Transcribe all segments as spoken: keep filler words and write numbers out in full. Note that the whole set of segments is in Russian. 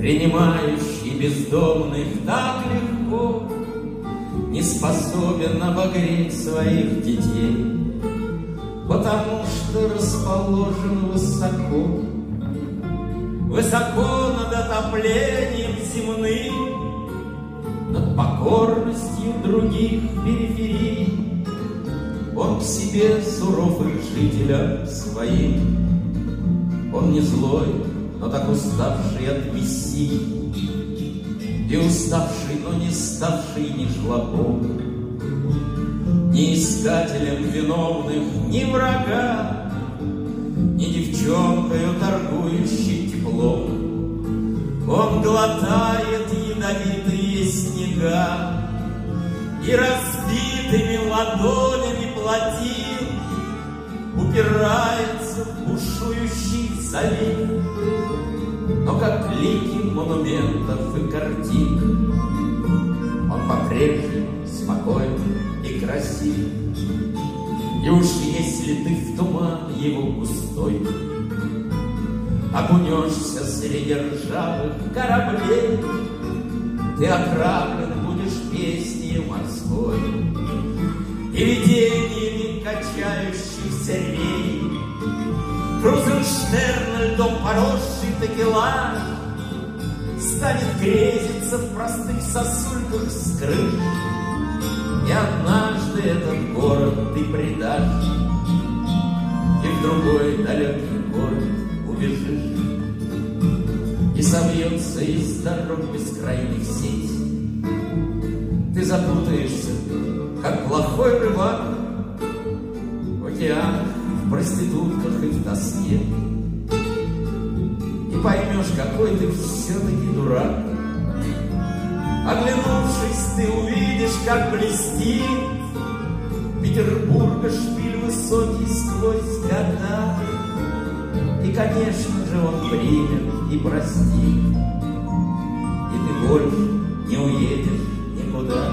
принимающий бездомных так легко, не способен обогреть своих детей, потому что расположен высоко, высоко над отоплением земным, над покорностью других периферий. Он к себе суров и к жителям своим. Он не злой, но так уставший от мессий, и уставший, но не ставший ни жлобом, ни искателем виновных, ни врага, ни девчонкою, торгующей теплом. Он глотает ядовитые снега и разбитыми ладонями плотин упирается в бушующий залив. Но как лики монументов и картин он по-прежнему спокоен и красив. И уж если ты в туман его густой окунешься среди ржавых кораблей, ты отравлен будешь песней морской и видениями качающихся рей. Крузенштерн, льдом поросший такелаж, станет грезиться в простых сосульках с крыш, и однажды этот город ты предашь, и в другой далекий город убежишь, и собьется из дорог бескрайних сеть. Ты запутаешься, как плохой рыбак, в океанах, в проститутках и в тоске, и поймешь, какой ты все-таки дурак. Оглянувшись, ты увидишь, как блестит Петербурга шпиль высокий сквозь года. И, конечно же, он примет и простит, и ты больше не уедешь никуда.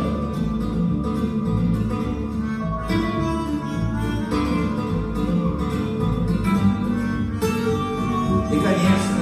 И, конечно